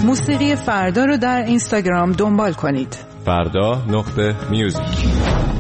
موسیقی فردا رو در اینستاگرام دنبال کنید. فردا.music.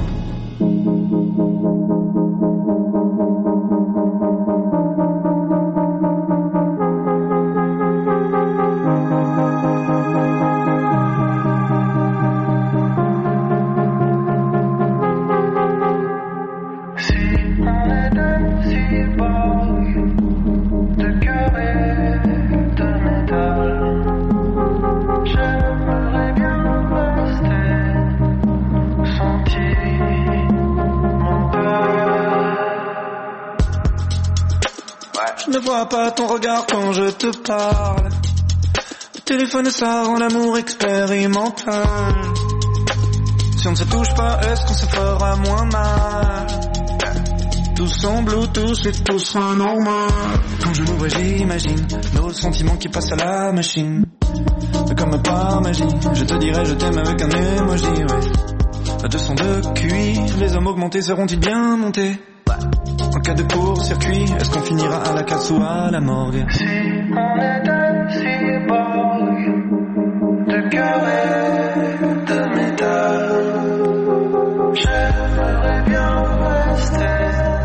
Je ne vois pas ton regard quand je te parle. Le téléphone ça rend l'amour expérimental. Si on ne se touche pas, est-ce qu'on se fera moins mal? Tout sans Bluetooth et tout sera normal. Quand je nous vois j'imagine nos sentiments qui passent à la machine. Mais comme par magie, je te dirai je t'aime avec un emoji, ouais. À 200 de QI, les hommes augmentés seront-ils bien montés? En cas de court-circuit, est-ce qu'on finira à la casse ou à la morgue? Si on était cyborg, de cœur et de métal, j'aimerais bien rester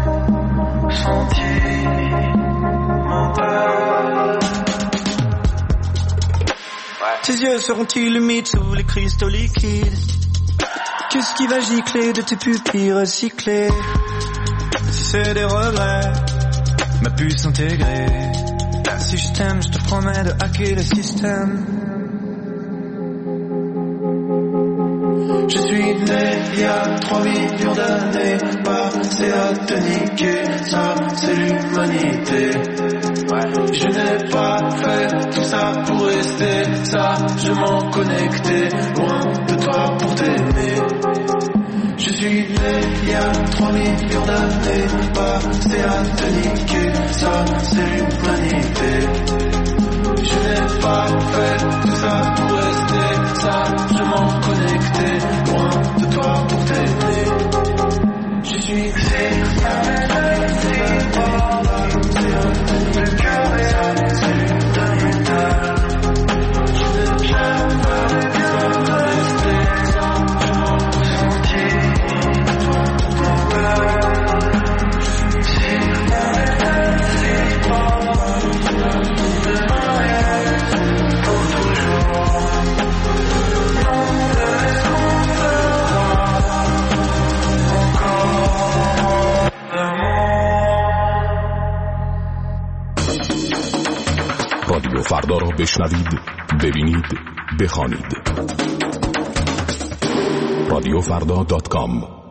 sentimental. Tes yeux seront-ils humides sous les cristaux liquides? Qu'est-ce qui va gicler de tes pupilles recyclées? Si c'est des regrets, ma puce intégrée. Si je t'aime, je te promets de hacker le système. Je suis né il y a 3 millions d'années, passé à te niquer, ça c'est l'humanité. Je n'ai pas fait tout ça pour rester ça, je m'en connectais loin de toi pour t'aimer. Je suis né il y a 3 millions d'années, passé à te niquer, ça c'est l'humanité. Je n'ai pas fait tout ça pour rester ça, je m'en connectais loin de toi pour t'aimer. Je suis né le cœur est à l'humanité. Je n'ai jamais bien resté ça, je m'en sentis. رادیو فردا را بشنوید، ببینید، بخوانید. radiofrda.com.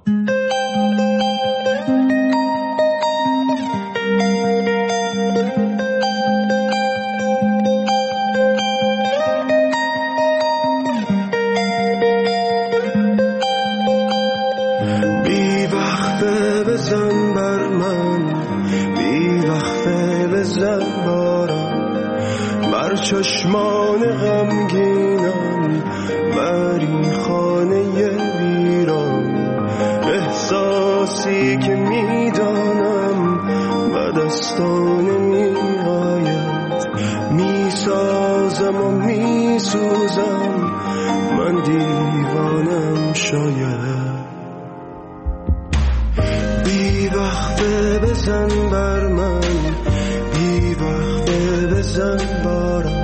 چشمان غمگینم بر این خانه ویران، احساسی که میدانم به دستان میآید، میسازم و میسوزم، من دیوانم شاید. بی وقته بزن بر من، بی وقته بزن بارم،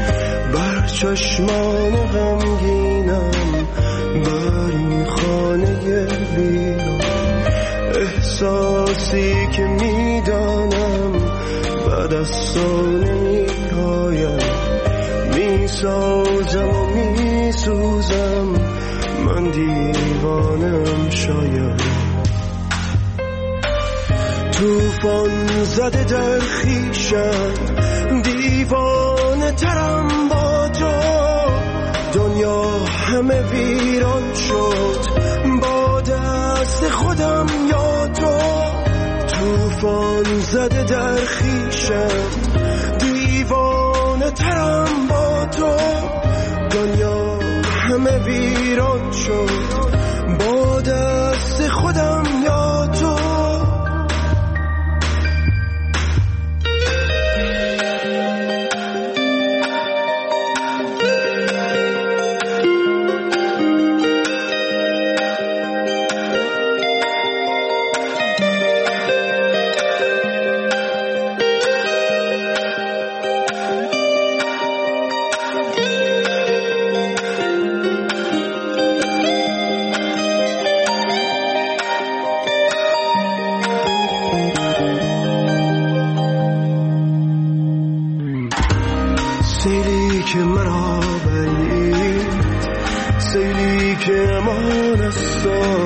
چشمان غمگینم بر این خانه ویران، احساسی که میدانم به دستان میآید، میسازم و میسوزم، من دیوانم شاید. توفان زده در خویشم، دیوانه ترم با تو، دنیا همه ویران شد با دست خودم یا تو. توفان زده در خویشم، دیوانه ترم با تو، دنیا همه ویران شد با دست خودم یا تو. سیلی که مرا برید، سیلی که امان است،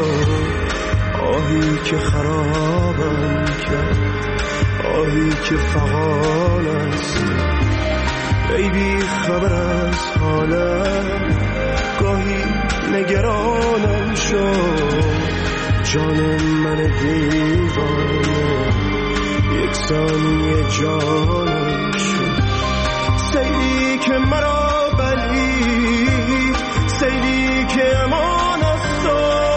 آهی که خرابم کرد، آهی که فغان است. ای بی خبر از حالم، گاهی نگرانم شد، جان من دیوانه یک ثانیه جانم شد. سیلی که مرا بلید، سیلی که امان است،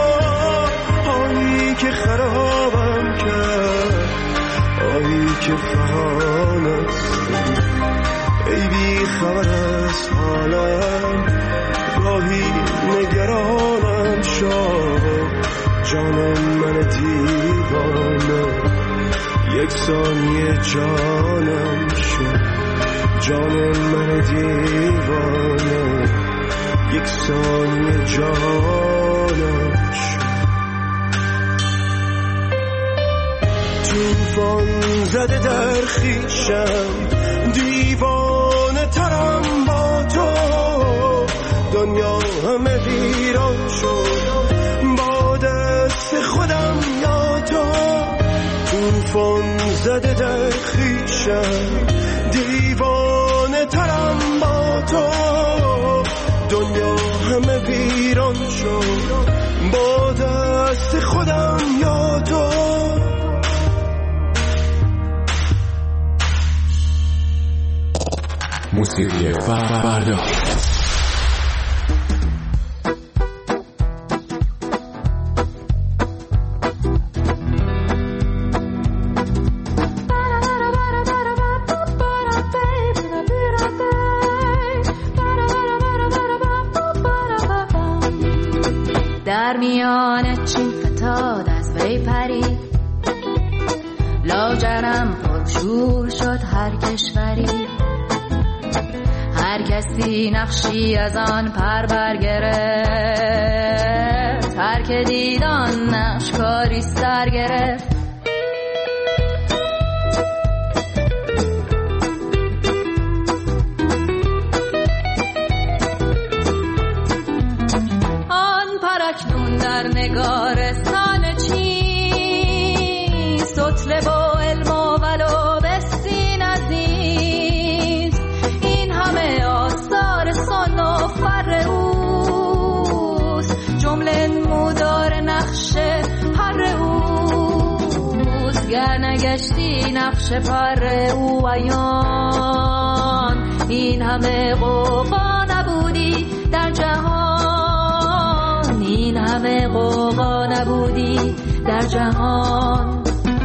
آهی که خرابم کرد، آهی که فغان است. ای بی خبر از حالم، گاهی نگرانم شد، جان من دیوانه یک ثانیه جانم شد، جان من دیوانه یک ثانیه جانم شد. طوفان زده در خویشم، دیوانه ترم با تو، دنیا همه ویران شد با دست خودم یا تو. طوفان زده در خویشم، دیوانه ترم با تو، دنیا همه ویران شد با دست خودم یا تو. موسیقی فردا. در میان چین فتاد از وی پرید، لاجرم پرشور شد هر کشوری. هر کسی نقشی از آن پر برگرفت، هر که دید آن نقش کاری سر گرفت. آن پرکنون در نگارستان چین، سطل با علم و ولو بستین عزیز. این همه آثار سن و فر اوست، جمله نمودار نقش پر اوست. گر نگشتی نقش پر او عیان، این همه غوغا نبودی در جهان، این همه غوغا نبودی در جهان.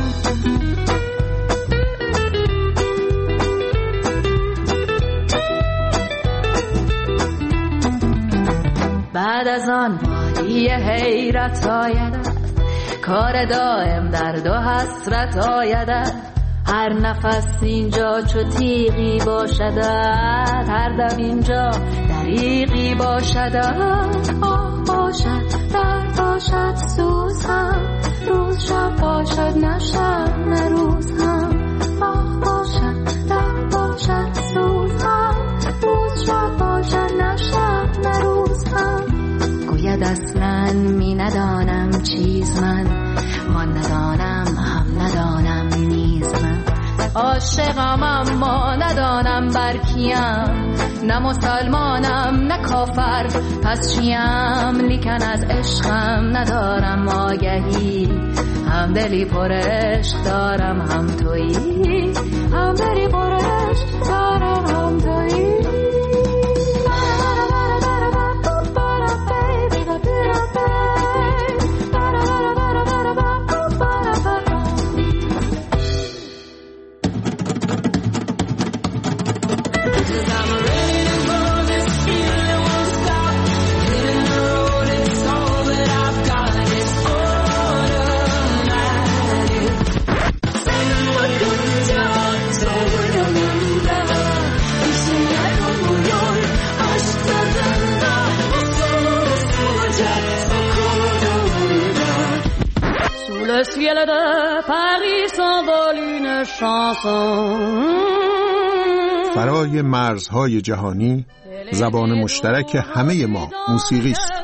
بعد از آن وادی حیرت آیدد، کار دائم درد و حسرت آیدد. هر نفس اینجا چو تیغی باشدد، هر دم اینجا دریغی باشدد. آه باشد درد باشد سوز هم، روز شب باشد نه شب نه روز هم. آه باشد درد باشد سوز هم، روز شب باشد نه شب نه روز هم. گوید اصلاً می ندانم چیز من، ما ندانم هم ندانم نیز من. عاشقم اما ندانم بر کیم، نه مسلمانم نه کافر پس چیم. لیکن از عشقم ندارم آگهی، هم دلی پر عشق دارم هم تویی، هم دلی پر عشق دارم هم تویی. Le ciel de Paris s'envole une chanson فرای مرزهای جهانی زبان مشترک همه ما موسیقی است.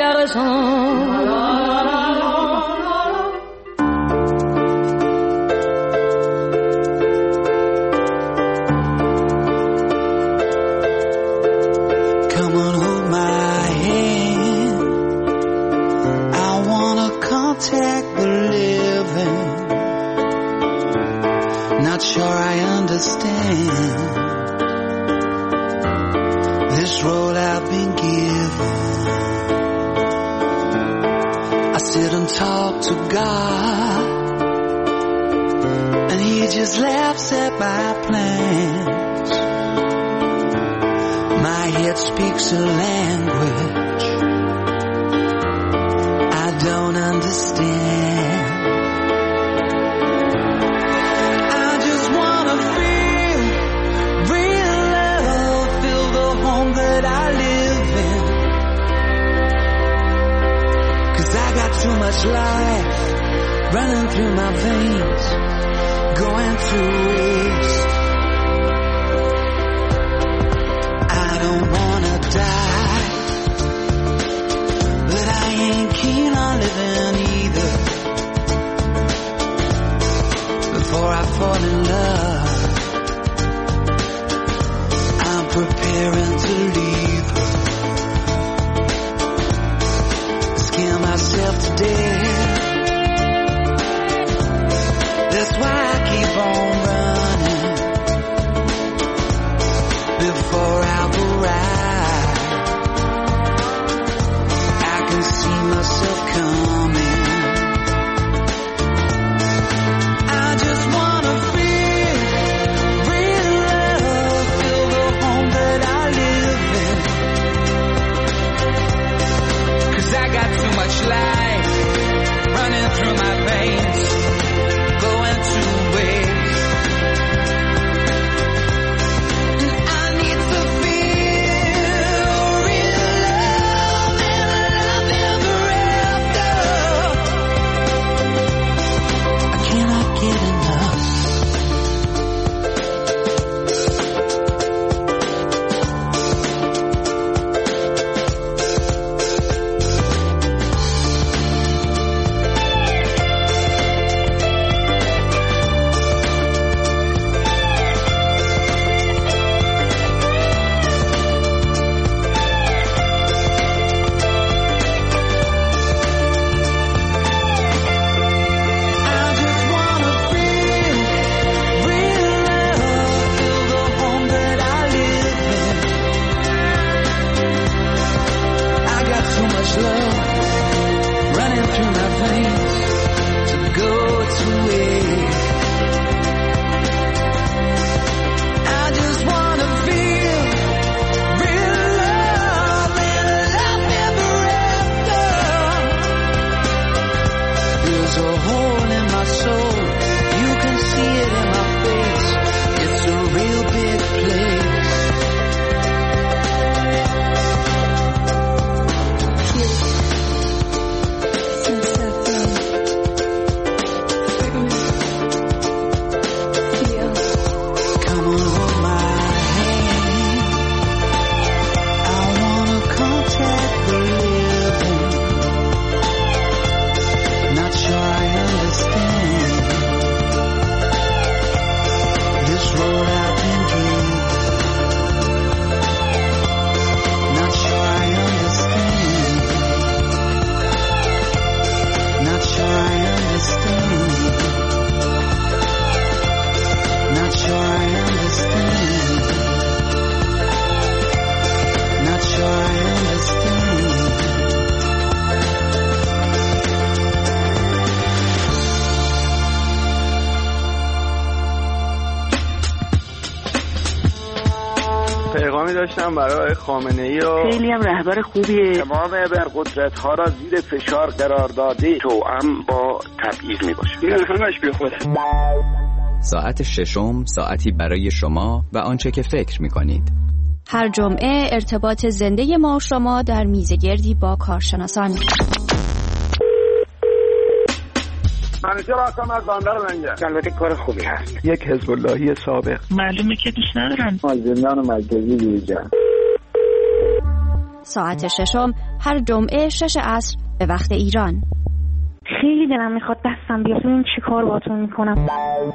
Not sure I understand this role I've been given. I sit and talk to God, and He just laughs at my plans. My head speaks a language I don't understand. Too much life running through my veins, going to waste. I don't wanna die, but I ain't keen on living either. Before I fall in love, I'm preparing to leave her. Scare myself to death. That's why I keep on running before I've arrived. I can see myself coming. I just wanna feel real love, feel the home that I live in. 'Cause I got too much life running through my veins, going to waste. And I need to feel real love and love ever after. I cannot get enough. پیغامی داشتم برای خامنه‌ای و خیلی هم رهبر خوبیه. تمام ابرقدرت‌ها را زیر فشار قرار داده توأم با تبعیض میباشه. این همش بی خوده. ساعت ششم ساعتی برای شما و آنچه که فکر می‌کنید. هر جمعه ارتباط زنده ما و شما در میزگردی با کارشناسان. من چرا اصلا از بندر لنگه؟ البته کار خوبی هست. یک حزب اللهی سابق. معلومه که دوست ندارم. زندان مرکزی دیجا. ساعت ششم هر جمعه 6 عصر به وقت ایران. خیلی دلم میخواد دستم بیاد ببینم چی کار باهاتون میکنم.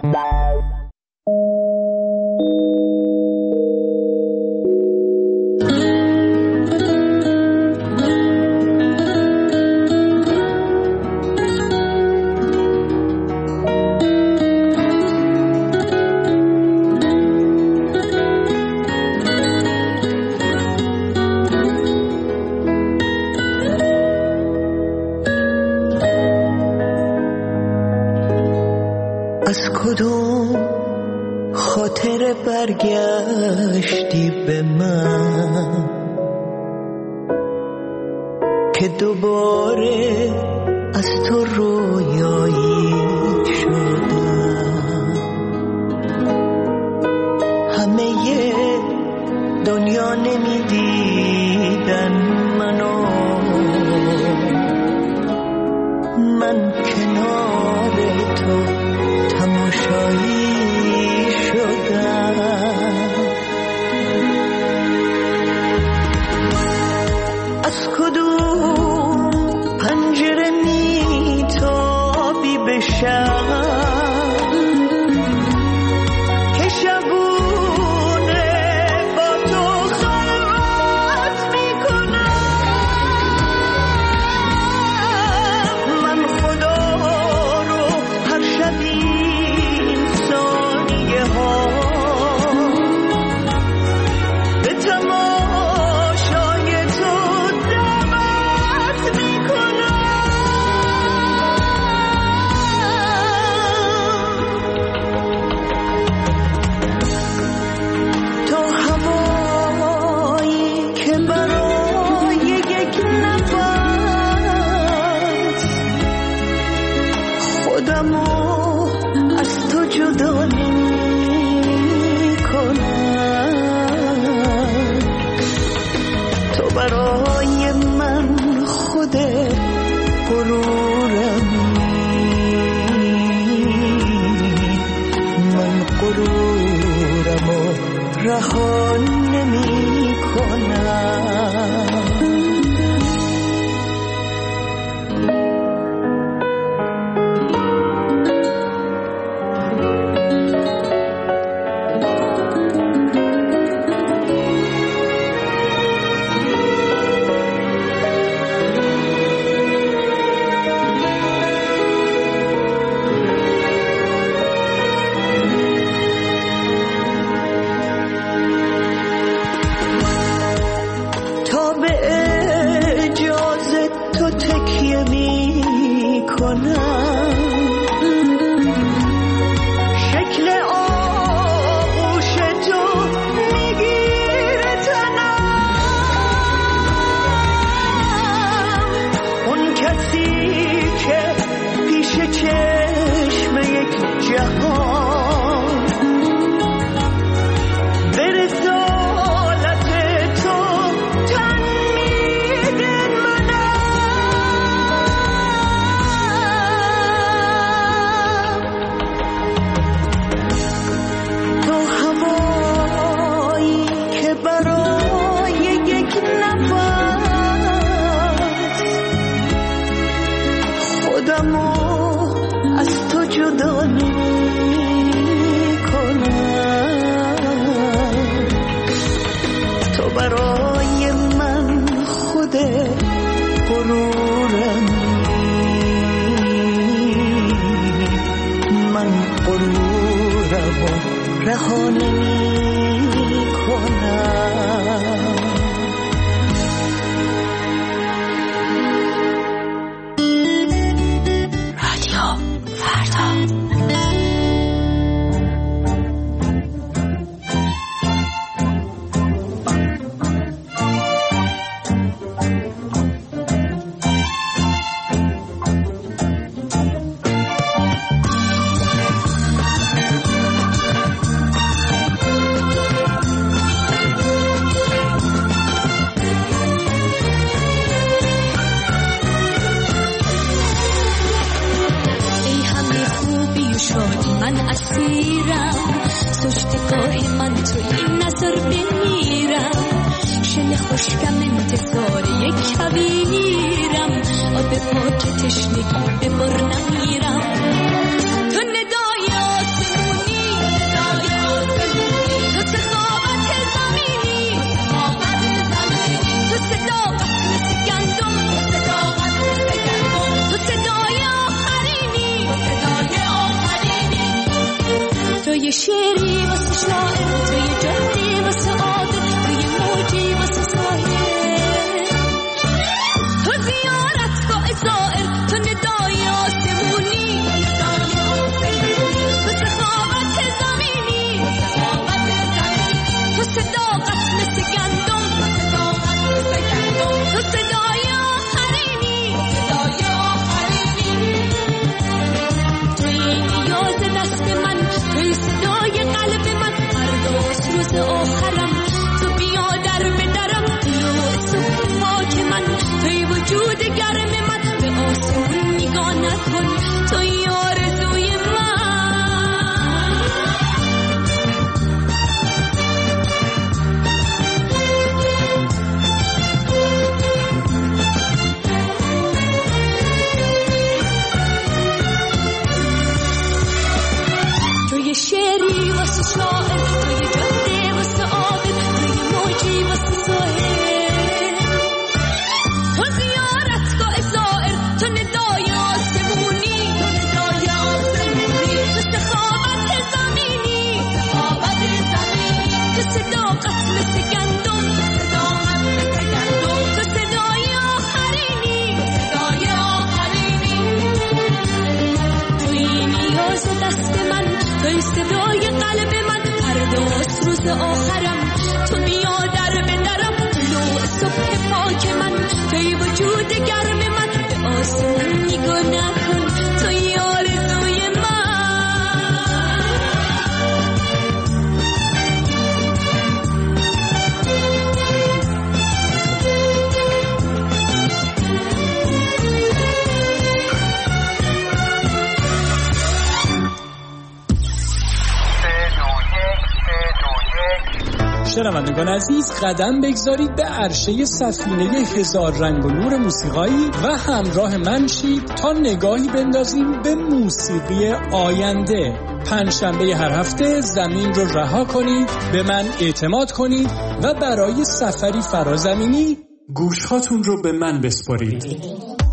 از کدوم خاطر برگشتی به من که دوباره از تو رویایی شدم؟ همه دنیا نمیدیدن منو، من کنار تو تماشایی شدم. از کدوم پنجره میتابی به شب که شبونه با تو خلوت میکنم؟ من خدا رو هر شبی به تماشای تو دعوت میکنم. تو هوایی که برای یک نفس خودمو از تو جدا برای من خود غرورمی، من غرورمو رها نمی کنم. شکل آغوش تو میگیره تنم، اون کسی که پیش چشم یک جهان به رسالت تو تن میده از تو جدا نمی‌کنم. تو برای من خود غرورمی، من غرورمو رها نمی‌کنم. اسیرم سشتگاه من تو این نظر بمیرم شل خوشکم انتظار یک کویرم آب پاک تشنگی ببر نمیرم تو ندای آسمونی تو سخاوت زمینی تو صداقت مثل گندم تو صدای آخرینی تو یه شعری واسه شاعر تو یه جهدی واسه عادل تو یه موجی واسه ساحل تو زیارتگاه زائر تو ندای آسمونی تو سخاوت زمینی تو صداقت مثل گندم تو صدای آخرینی توی نیاز دست من توی صدای قلب من فرداست روز آخرم تو بیا در به درم طلوع صبح پاک من توی وجود گرم من به آسمون نگاه نکن توی آرزوی من توی شعری واسه شاعر توی جاده واسه عابد توی موجی واسه ساحل تو زیارتگاه زائر تو ندای آسمونی تو سخاوت زمینی تو صداقت مثل گندم تو صدای آخرینی توی نیاز دست من توی صدای قلب من فرداست روز آخرم تو بیا در به درم طلوع صبح پاک من توی وجود گرم من به آسمون نگاه نکن توی آرزوی من شنوندگان عزیز قدم بگذارید به عرشه سفینه هزار رنگ و نور موسیقایی و همراه من شید تا نگاهی بندازیم به موسیقی آینده. پنجشنبه هر هفته زمین رو رها کنید، به من اعتماد کنید و برای سفری فرازمینی گوشهاتون رو به من بسپارید.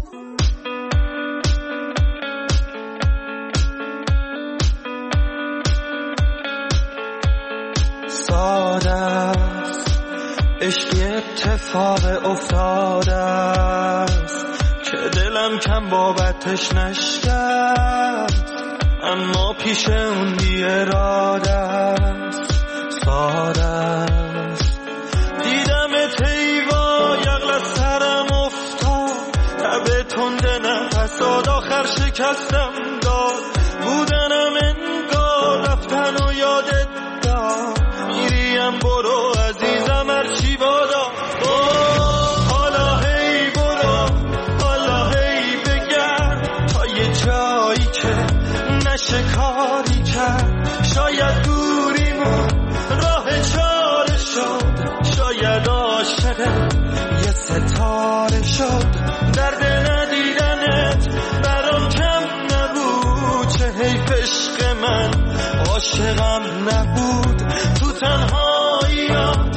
عشقی اتفاق افتاده است که دلم کم بابتش نشکست، اما پیش اون بی اراده است. ساده است دیدم تیوا یغل از سرم افتاد، تب تنده نفساد آخر شکستم داد. بودنم انگار رفتن و یادت داد، میریم برو عزیزم هرچی بادا. حالا هی برو، حالا هی بگرد تا یه جایی که نشه کاری کرد. شاید دوریمون راه چاره شد، شاید عاشق یه ستاره شد. درد ندیدنت برام کم نبود، چه حیف عشق من عاشقم نبود. تو تنهاییام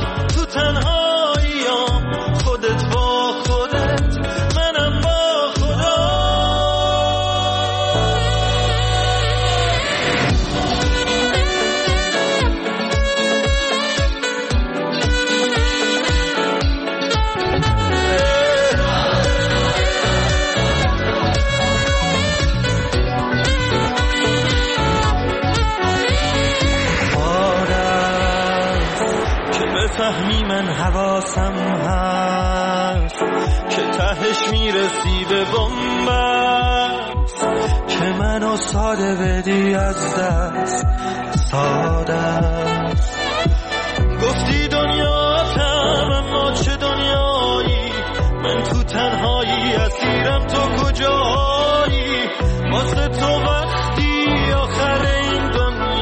خودت با خودت منم با خدا. فهمی من حواسم هست که تهش میرسی به بنبست، که منو ساده بدی از دست. ساده است گفتی دنیاتم، اما چه دنیایی؟ من تو تنهایی اسیرم، تو کجایی؟ واسه تو وقتی آخر این دنیا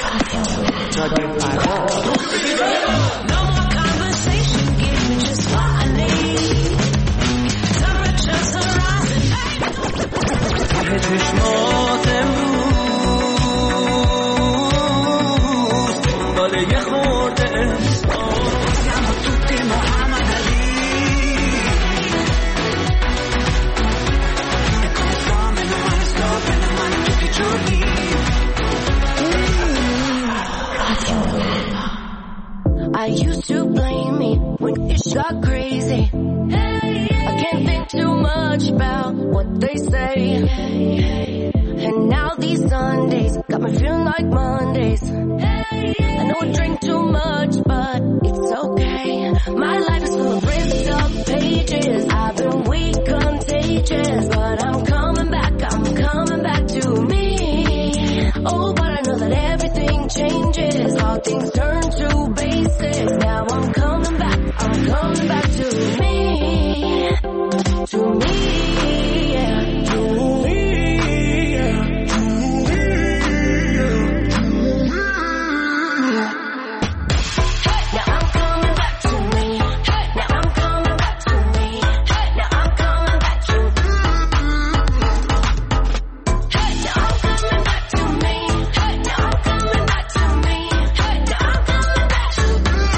رادیو فردا. No more conversation, give me just what I need. Temperatures are rising. ته چشمات امروز دنبال یه خورده siamo tutti Muhammad Ali. E come fame non male scopre le mani tutti i giorni. I used to blame me when it got crazy. I can't think too much about what they say. And now these Sundays got me feeling like Mondays. I know I drink too much, but it's okay. My life is full of ripped up pages. I've been weak, contagious, but I'm coming back to me. Oh, but I know that everything changes. All things turn to basics. Now I'm coming back to me. To me, yeah, to me, yeah, to me, yeah. Now I'm coming back to me. Now I'm coming back to me. Now I'm coming back to me. Now I'm coming back to me. Now I'm coming back to me. Now I'm coming back to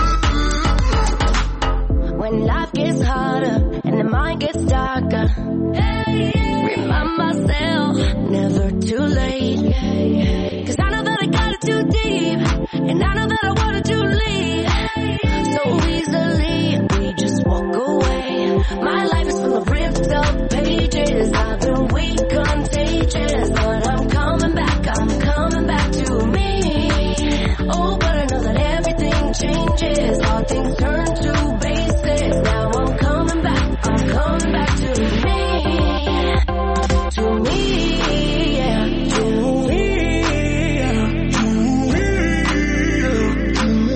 me. When life gets harder and the mind gets darker, remind myself never too late. 'Cause I know that I got it too deep, and I know that I wanted to leave so easily. We just walk away. My life is full of ripped up pages. I've been weak, contagious, but I'm coming back to me. Oh, but I know that everything changes. All things turn to basics. Now I'm coming back to me. To me, yeah, to me, yeah, to me, yeah, to me.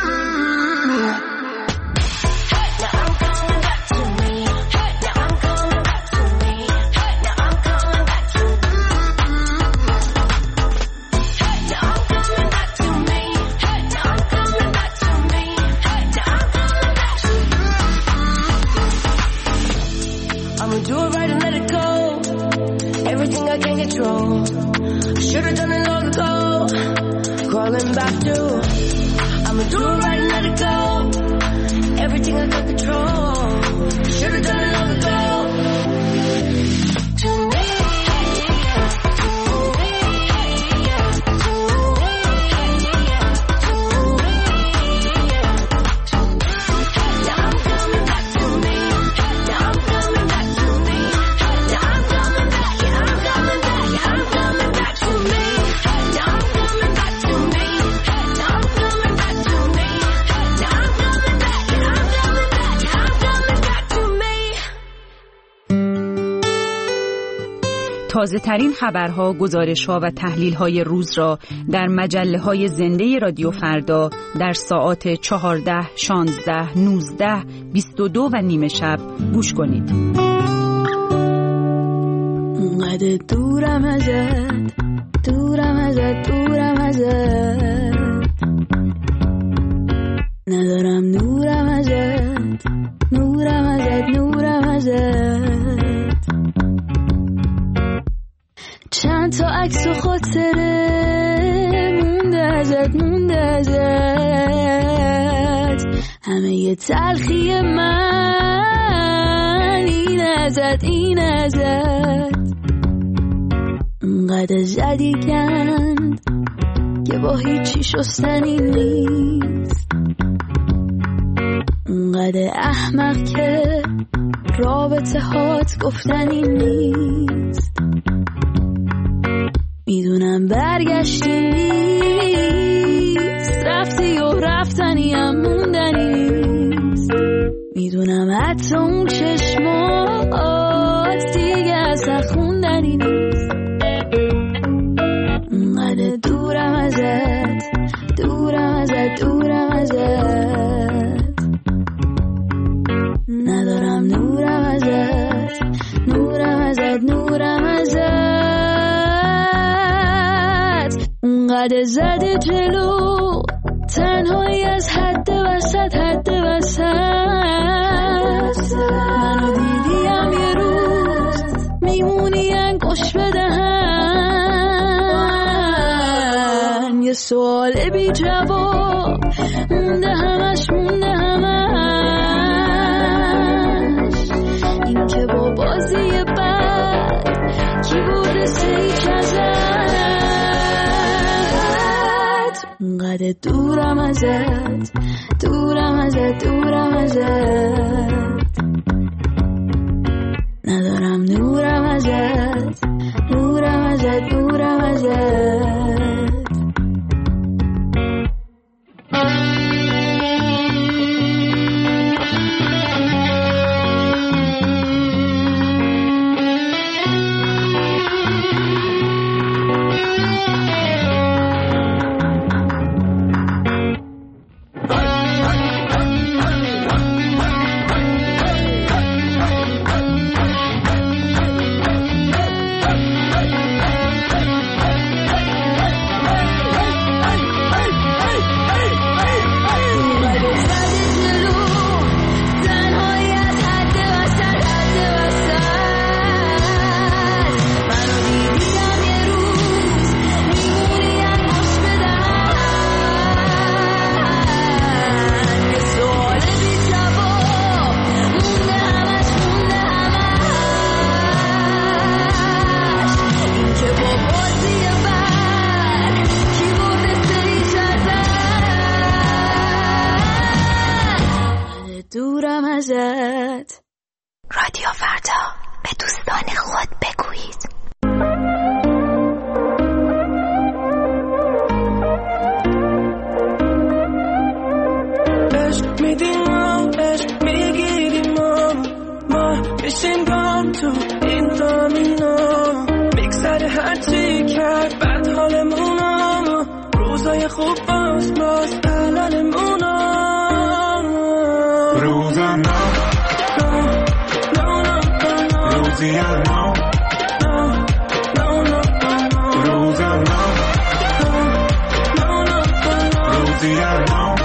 Now I'm coming back to me. Now I'm coming back to me. Now I'm coming back to me. Now I'm coming back to me. Now I'm coming back to me. Now I'm coming back to me. I'ma do it right and let it go. Everything I can't control, I should've done it long ago. Crawling back to, I'ma do it right and let it go. Everything I can't control, I should've done it long ago. To me. تازه ترین خبرها، گزارش‌ها و تحلیل‌های روز را در مجله‌های زنده رادیو فردا در ساعات 14, 16, 19, 22 و نیم شب گوش کنید. اونقدر دورم ازت ندارم نورم ازت چند تا عکس و خاطره مونده ازت همه یه تلخی من این ازت اونقدر زدی کند که با هیچی شستنی نیست، اونقدر احمق که رابطه هات گفتنی نیست. میدونم برگشتی نیست، رفتی و رفتنی هم موندنی نیست. میدونم حتی اون چشمات دیگه اصلا خوندنی نیست. اونقدر دورم ازت ندارم نورم ازت اینقدر زده جلو تنهایی از حد وسط منو دیدیم یه روز میمونی انگوش بدهن یه سوال بی جواب مونده همش این که با بازی بد کی برده سیچ ازت اونقدر دورم ازت ندارم نورم ازت رادیو فردا به دوستان خود بگویید. عشق میدیم عشق میگیریم ما میشیم گام تو این دامینا میگذره هرچی کرد بد حالمونا روزای خوب باز حلالمونا روزم روزی ما روزم روزی ما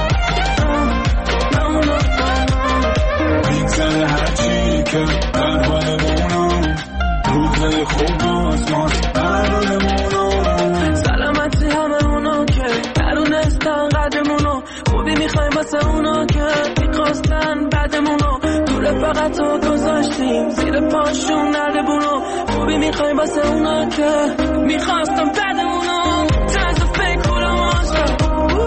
میگذره هرچی که در حالمونم روزای خوب باز حلالمونا سلامتی همه اونا که درونستن قدمونو خوبی میخوایم واسه اونا که میخواستن بعدمونو دور فقط تو گذاشتیم زیر پاشون نردبونو خوبی میخوایم واسه اونا که میخواستم بعدمونو طرز فکر و ماجرا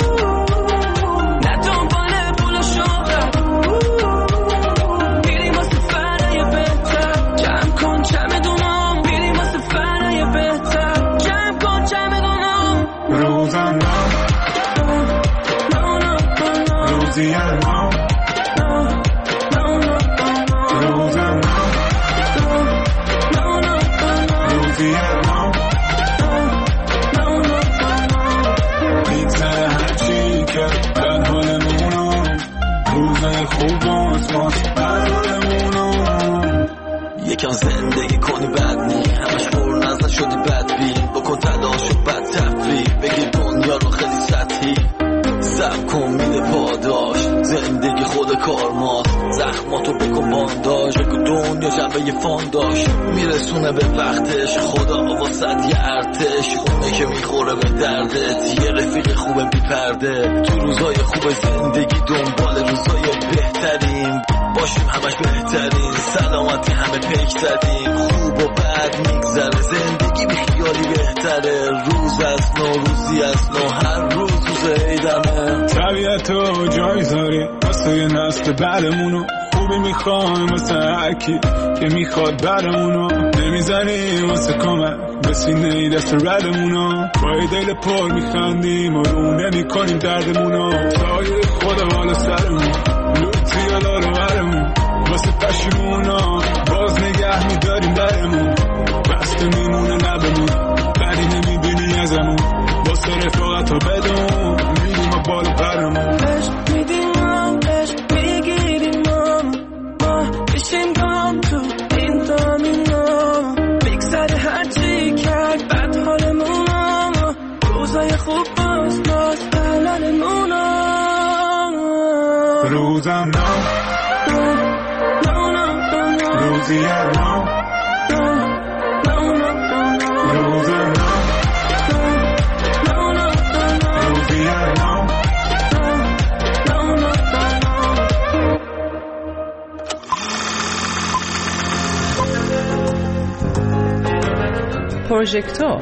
نه دنبال پول و شهرت میریم واسه فرای بهتر جمع کن چمدونام میریم واسه فرای بهتر جمع کن چمدونام روزم روزی ما میگذره هرچی که در حالمونم روزای خوب حالمونم یکم زندگی کنی بد نی همش پر نزد شدی بد بین بکن تلاش و بد تفریح بگیر دنیا رو خیلی سطحی سب کن میده پاداش زندگی خود کارمات زخماتو بکن بانداش بگو دنیا جنبه فانداش میرسونه به وقتش خدا واسد یه ارتش خونه که میخوره به دردت یه رفیق خوبه بی پرده تو روزای خوب زندگی دنبال روزای بهترین باشیم همش بهترین سلامتی همه پیک زدیم خوب و بد میگذره زندگی بی خیالی بهتره روز از نو روزی از نو هر روز عیدمه طبیعتو جای زاری واسه یه نسل بعدمونو خوبی میخوایم واسه هرکی که میخواد برمونو نمیزنیم واسه کمک به سینه دست ردمونو با دل پر میخندیم و رو نمیکنیم دردمونو سایه خود بالا سرمون لوتی یالا رو برمون واسه پشیمونا باز نگه میداریم درمون بسته میمونه لبمون بری نمیبینی ازمون واسه رفاقت رو بدون میریم و بالا پرمون عشق میدیم عشق میگیریم ما میشیم گام تو این دامینا میگذره هرچی کرد بد حالمون روزای خوب روزم روزی نو روزم روزی نو پروژکتور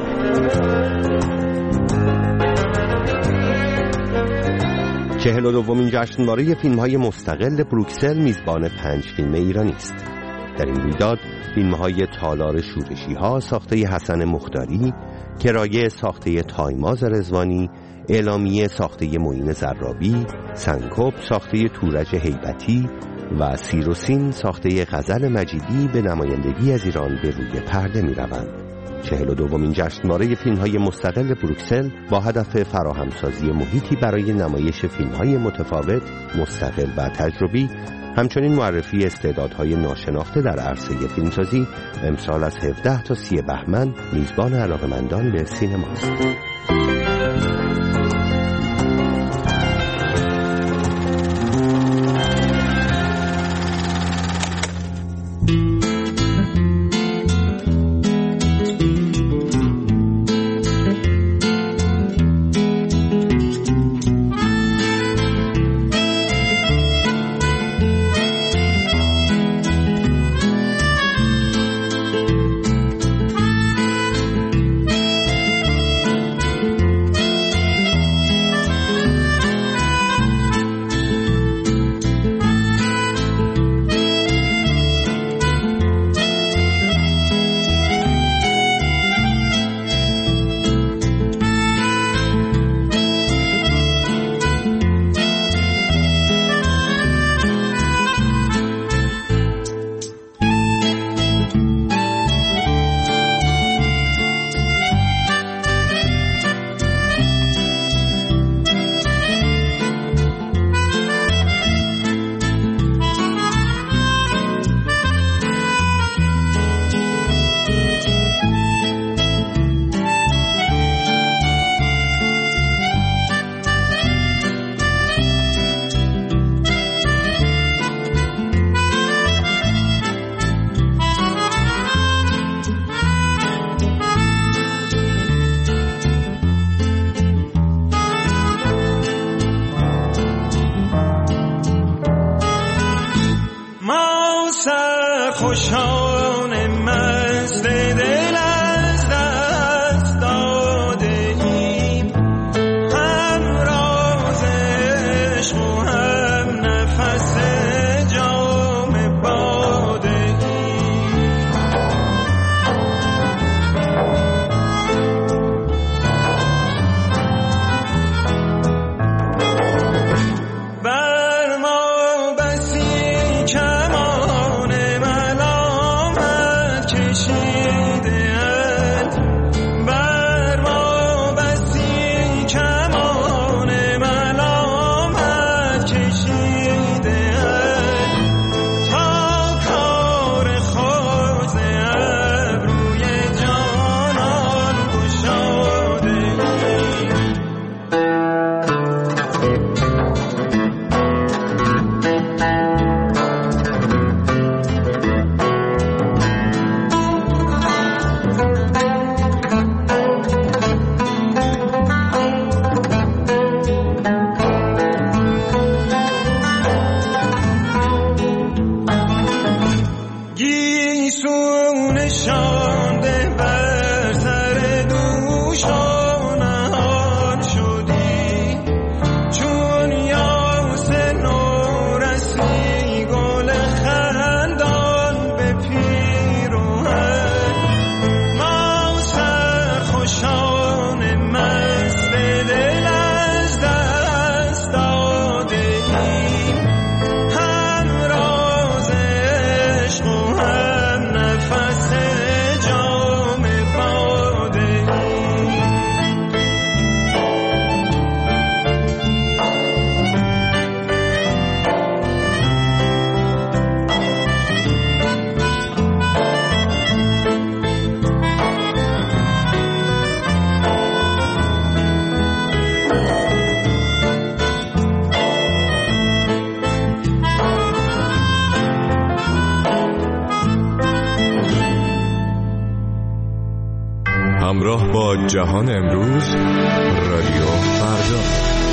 42مین جشنواره فیلم‌های مستقل بروکسل میزبان 5 فیلم ایرانی است. در این رویداد فیلم‌های تالار شورشی‌ها ساخته حسن مختاری، کرایه ساخته تایماز رضوانی، اعلامیه ساخته معین زرابی، سنکوب ساخته تورج هیبتی و سیر و سین ساخته غزل مجیدی به نمایندگی از ایران به روی پرده می‌روند. 42مین جشنواره فیلم‌های مستقل بروکسل با هدف فراهمسازی محیطی برای نمایش فیلم‌های متفاوت، مستقل و تجربی، همچنین معرفی استعدادهای ناشناخته در عرصه فیلمسازی، امسال از 17 تا 30 بهمن میزبان علاقه‌مندان به سینماست. خوشان مست دل از دست داده ایم، هم راز عشق و هم نفس جام باده ایم. بر ما بسی کمان کشیده همراه با جهان امروز، رادیو فردا.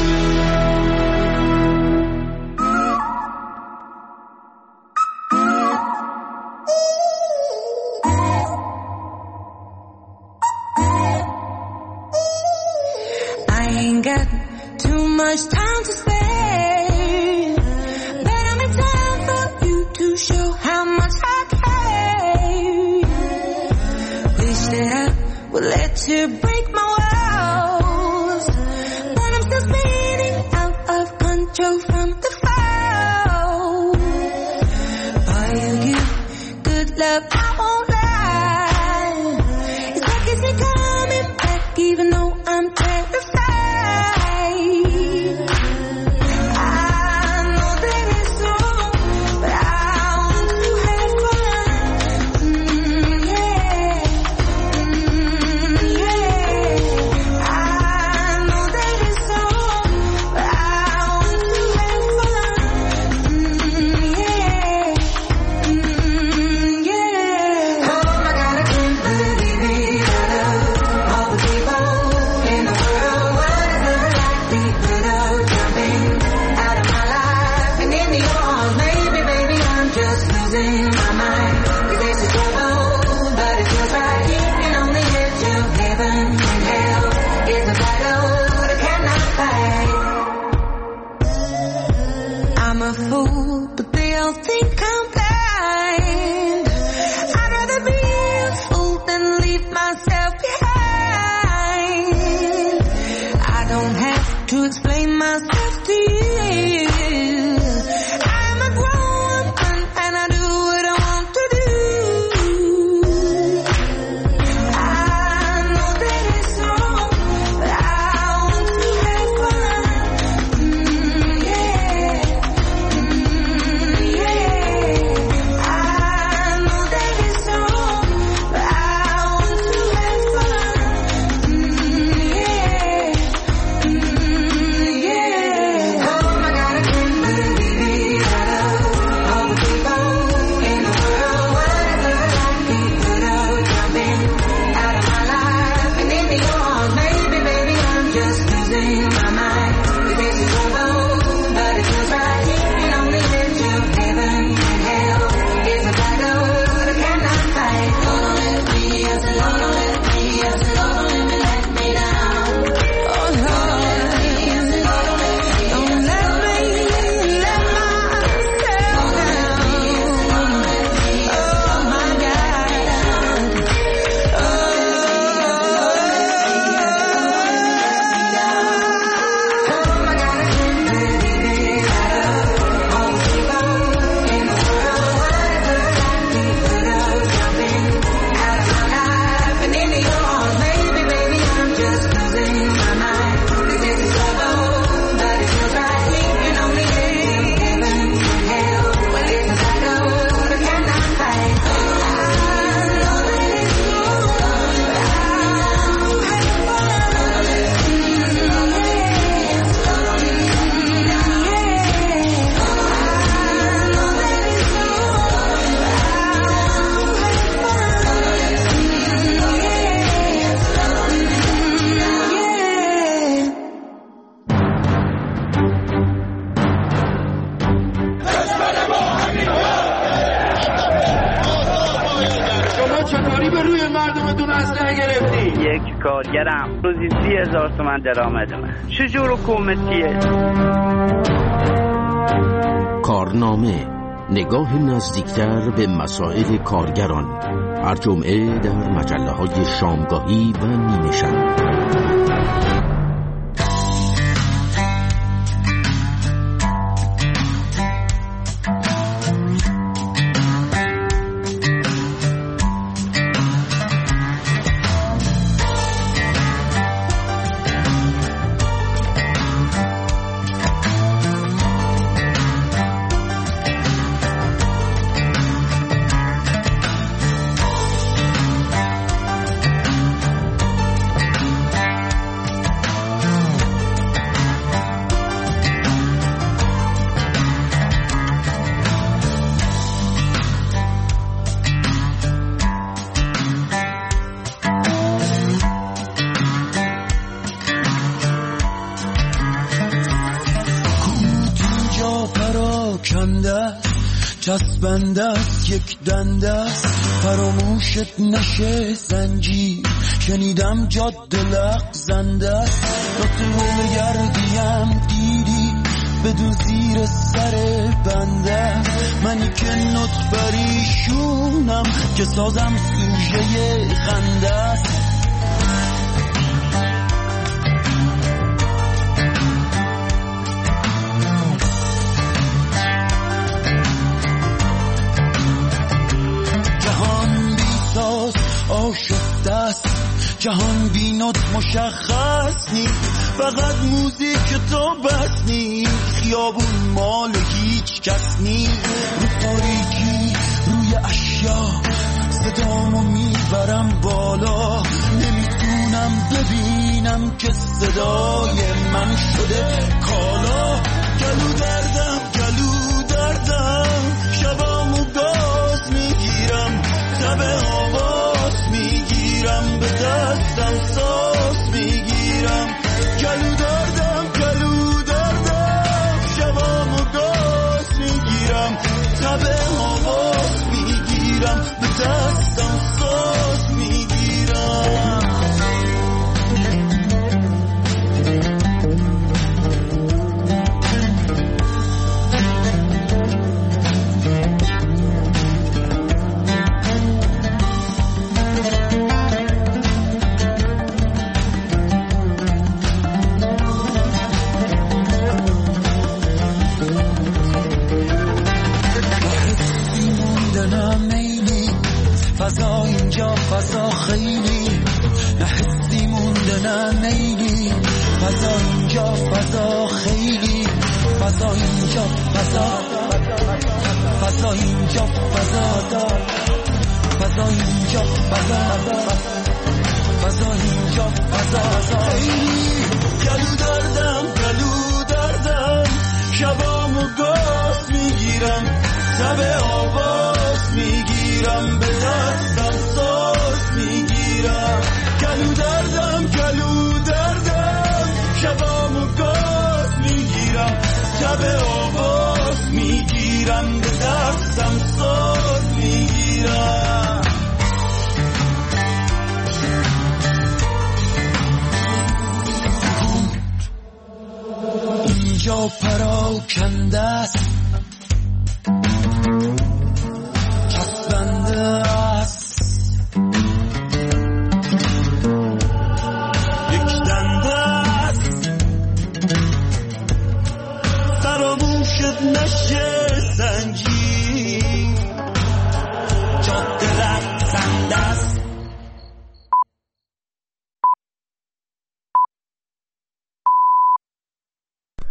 کارگرم روزی 30,000 تومان درآمد من. چجور حکومتیه؟ کارنامه، نگاه نزدیکتر به مسائل کارگران، هر جمعه در مجله‌های شامگاهی و نیمه شب. پراکنده است، چسبنده است، یک دنده است، فراموشت نشه زنجیر. شنیدم جاده لغزنده است، تا تو گردیم دیدی بدون زیر سر بنده. منی که نطفریشونم که سازم سوژه خنده است. جهان بی ساز آشفته است، جهان بی نوت مشخص نیست، فقط موزیک تو بس نیست. خیابون مال هیچ کس نیست، رو تاریکی روی اشیا صدامو میبرم بالا. نمیتونم ببینم که صدای من شده کالا. گلو دردم گلو دردم، شبامو گاز میگیرم، تب آواز میگیرم، به دستم ساز میگیرم. گلو دردم گلو دردم، شبامو گاز میگیرم، تب آواز میگیرم، به دستم ساز میگیرم. فضا اینجا فضا خیلی، نه حسی مونده نه میلی. فضا اینجا فضا خیلی، فضا اینجا فضا، فضا اینجا فضا دار، فضا اینجا فضا، فضا اینجا فضا خیلی. گلو دردم گلو دردم، شبامو گاز میگیرم، تب آواز میگیرم، به دستم ساز میگیرم. گلو دردم گلو دردم، شبامو گاز میگیرم، تب آواز میگیرم، به دستم ساز میگیرم. اینجا پراکنده است، چسبنده است، یک دنده است، فراموشت نشه زنجیر. جاده لغزنده است،